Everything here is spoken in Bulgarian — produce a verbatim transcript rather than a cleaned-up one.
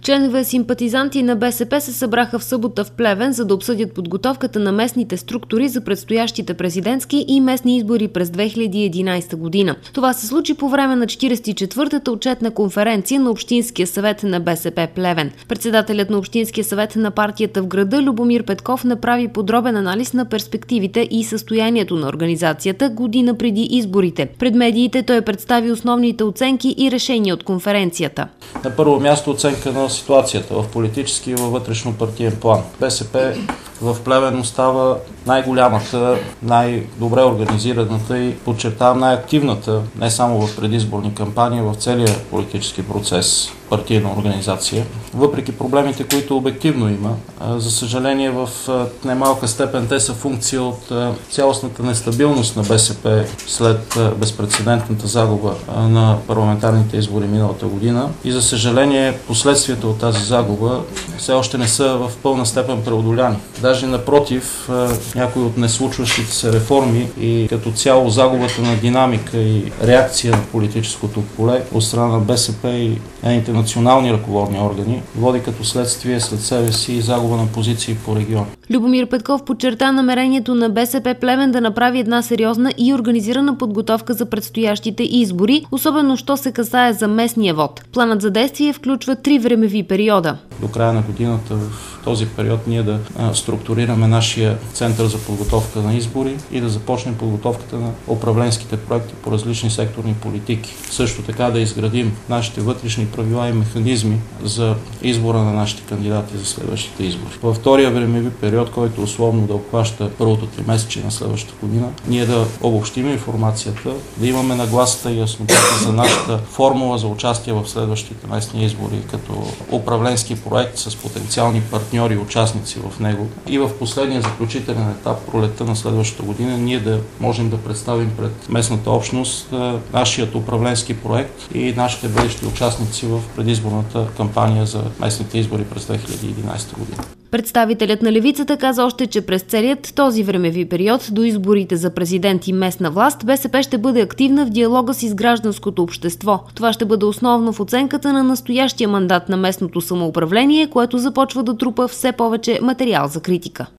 Членове симпатизанти на БСП се събраха в събота в Плевен, за да обсъдят подготовката на местните структури за предстоящите президентски и местни избори през две хиляди и единадесета година. Това се случи по време на четиридесет и четвъртата отчетна конференция на Общинския съвет на БСП Плевен. Председателят на Общинския съвет на партията в града Любомир Петков направи подробен анализ на перспективите и състоянието на организацията година преди изборите. Пред медиите той представи основните оценки и решения от конференцията. На първо място оценка на ситуацията в политически и във вътрешно-партиен план. БСП в Плевен остава най-голямата, най-добре организираната и, подчертавам, най-активната, не само в предизборни кампании, в целия политически процес, партийна организация. Въпреки проблемите, които обективно има, за съжаление в немалка степен те са функция от цялостната нестабилност на БСП след безпрецедентната загуба на парламентарните избори миналата година. И за съжаление последствията от тази загуба все още не са в пълна степен преодоляни. Даже напротив, някои от неслучващите се реформи и като цяло загубата на динамика и реакция на политическото поле от страна на БСП и нейните национални ръководни органи води като следствие след себе си и загуба на позиции по регион. Любомир Петков подчерта намерението на БСП Плевен да направи една сериозна и организирана подготовка за предстоящите избори, особено що се касае за местния вод. Планът за действие включва три времеви периода. До края на годината в този период ние да структурираме нашия център за подготовка на избори и да започнем подготовката на управленските проекти по различни секторни политики. Също така да изградим нашите вътрешни правила и механизми за избора на нашите кандидати за следващите избори. Във втория времеви период, който условно да обхваща първото тримесечие на следващата година, ние да обобщим информацията, да имаме нагласата и яснотата за нашата формула за участие в следващите местни избори като управленски проект с потенциални партньори и участници в него. И в последния заключителен етап, пролетта на следващата година, ние да можем да представим пред местната общност нашият управленски проект и нашите бъдещи участници в предизборната кампания за местните избори през две хиляди и единадесета година. Представителят на левицата каза още, че през целият този времеви период до изборите за президент и местна власт БСП ще бъде активна в диалога си с гражданското общество. Това ще бъде основно в оценката на настоящия мандат на местното самоуправление, което започва да трупа все повече материал за критика.